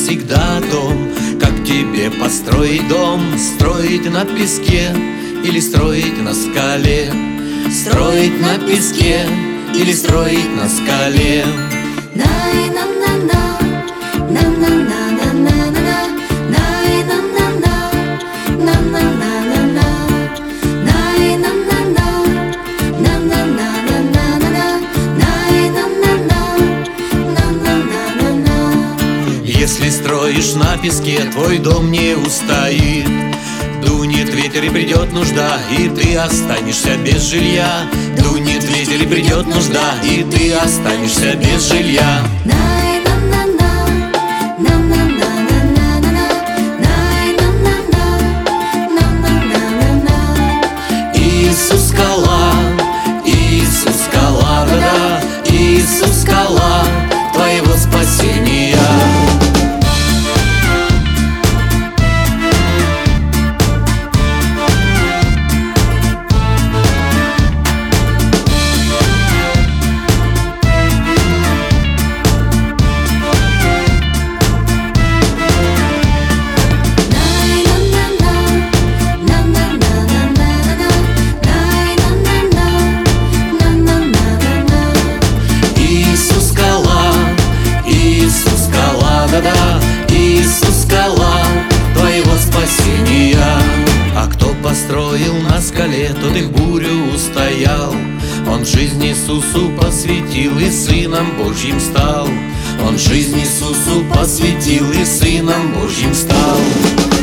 всегда о том, как тебе построить дом. Строить на песке или строить на скале? Строить на песке или строить на скале? Если строишь на песке, твой дом не устоит. Дунет ветер и придет нужда, и ты останешься без жилья. Дунет ветер и придет нужда, и ты останешься без жилья. Иисус скала, Иисус скала, да-да, Иисус скала твоего спасения. Да-да, Иисус скала твоего спасения. А кто построил на скале, тот и в бурю устоял. Он жизнь Иисусу посвятил и Сыном Божьим стал. Он жизнь Иисусу посвятил и Сыном Божьим стал.